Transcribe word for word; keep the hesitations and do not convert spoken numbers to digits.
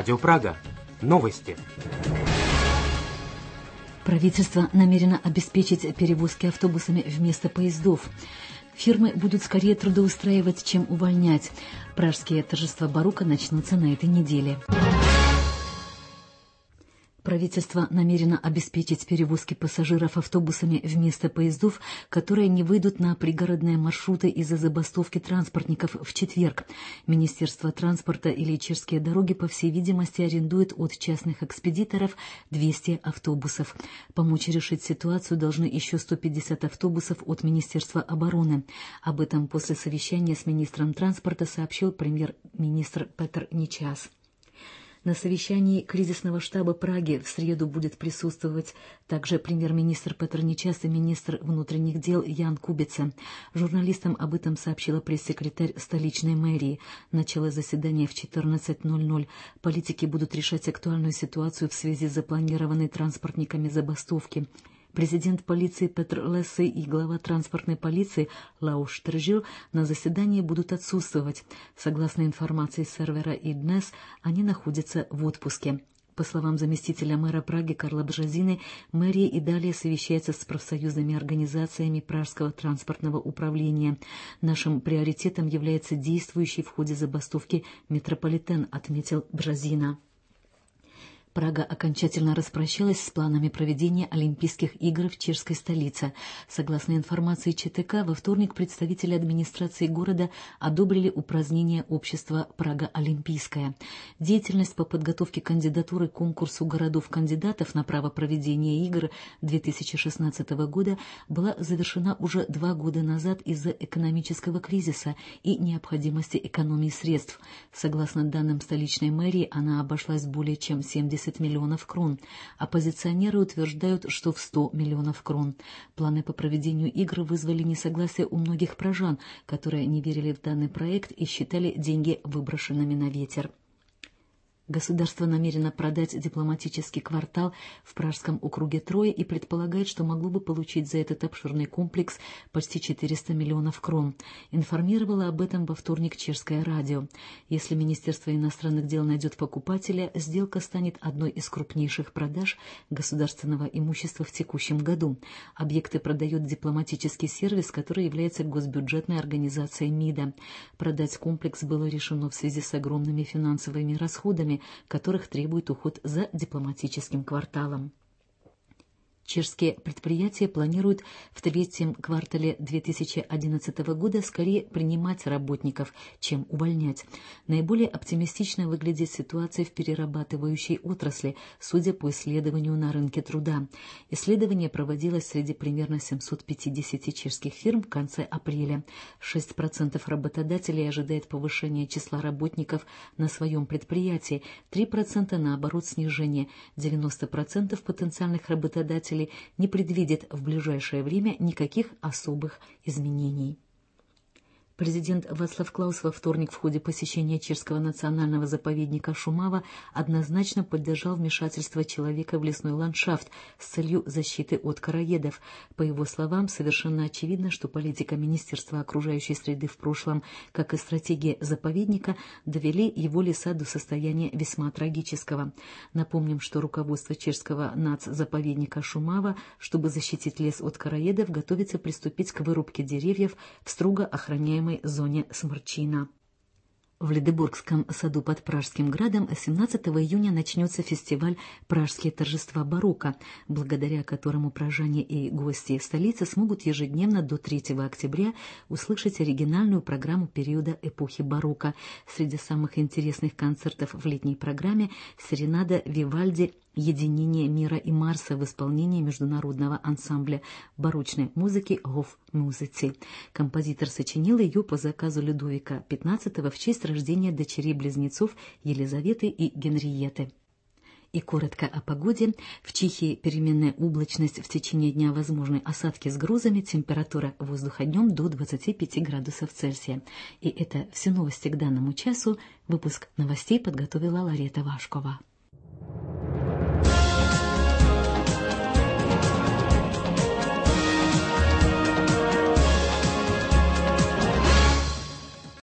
Радио Прага. Новости. Правительство намерено обеспечить перевозки автобусами вместо поездов. Фирмы будут скорее трудоустраивать, чем увольнять. Пражские торжества Барука начнутся на этой неделе. Правительство намерено обеспечить перевозки пассажиров автобусами вместо поездов, которые не выйдут на пригородные маршруты из-за забастовки транспортников в четверг. Министерство транспорта или чешские дороги, по всей видимости, арендует от частных экспедиторов двести автобусов. Помочь решить ситуацию должны еще сто пятьдесят автобусов от Министерства обороны. Об этом после совещания с министром транспорта сообщил премьер-министр Петр Нечас. На совещании кризисного штаба Праги в среду будет присутствовать также премьер-министр Петр Нечас и министр внутренних дел Ян Кубица. Журналистам об этом сообщила пресс-секретарь столичной мэрии. Начало заседания в четырнадцать ноль ноль. Политики будут решать актуальную ситуацию в связи с запланированной транспортниками забастовки. Президент полиции Петр Лессы и глава транспортной полиции Лауш Тржил на заседании будут отсутствовать. Согласно информации сервера ИДНЕС, они находятся в отпуске. По словам заместителя мэра Праги Карла Бжазины, мэрия и далее совещается с профсоюзными организациями Пражского транспортного управления. Нашим приоритетом является действующий в ходе забастовки метрополитен, отметил Бжазина. Прага окончательно распрощалась с планами проведения Олимпийских игр в чешской столице. Согласно информации ЧТК, во вторник представители администрации города одобрили упразднение общества «Прага Олимпийская». Деятельность по подготовке кандидатуры к конкурсу городов-кандидатов на право проведения игр две тысячи шестнадцатого года была завершена уже два года назад из-за экономического кризиса и необходимости экономии средств. Согласно данным столичной мэрии, она обошлась более чем семьдесят миллионов крон. Оппозиционеры утверждают, что в сто миллионов крон. Планы по проведению игр вызвали несогласие у многих пражан, которые не верили в данный проект и считали деньги выброшенными на ветер. Государство намерено продать дипломатический квартал в Пражском округе Трое и предполагает, что могло бы получить за этот обширный комплекс почти четыреста миллионов крон. Информировало об этом во вторник чешское радио. Если Министерство иностранных дел найдет покупателя, сделка станет одной из крупнейших продаж государственного имущества в текущем году. Объекты продает дипломатический сервис, который является госбюджетной организацией МИДа. Продать комплекс было решено в связи с огромными финансовыми расходами, которых требует уход за дипломатическим кварталом. Чешские предприятия планируют в третьем квартале две тысячи одиннадцатого года скорее принимать работников, чем увольнять. Наиболее оптимистично выглядит ситуация в перерабатывающей отрасли, судя по исследованию на рынке труда. Исследование проводилось среди примерно семисот пятидесяти чешских фирм в конце апреля. шесть процентов работодателей ожидает повышения числа работников на своем предприятии, три процента наоборот снижение, девяносто процентов потенциальных работодателей не предвидит в ближайшее время никаких особых изменений. Президент Вацлав Клаус во вторник в ходе посещения чешского национального заповедника Шумава однозначно поддержал вмешательство человека в лесной ландшафт с целью защиты от короедов. По его словам, совершенно очевидно, что политика Министерства окружающей среды в прошлом, как и стратегия заповедника, довели его леса до состояния весьма трагического. Напомним, что руководство чешского нацзаповедника Шумава, чтобы защитить лес от короедов, готовится приступить к вырубке деревьев в строго охраняемой зоне Сморчина. В Ледебургском саду под Пражским градом семнадцатого июня начнется фестиваль «Пражские торжества Барока», благодаря которому пражане и гости столицы смогут ежедневно до третьего октября услышать оригинальную программу периода эпохи барокко. Среди самых интересных концертов в летней программе серенада Вивальди «Единение мира и Марса» в исполнении международного ансамбля барочной музыки «Гоф Музыци». Композитор сочинил ее по заказу Людовика пятнадцатого в честь рождения дочерей-близнецов Елизаветы и Генриетты. И коротко о погоде. В Чехии переменная облачность, в течение дня возможны осадки с грозами, температура воздуха днем до двадцати пяти градусов Цельсия. И это все новости к данному часу. Выпуск новостей подготовила Ларета Вашкова.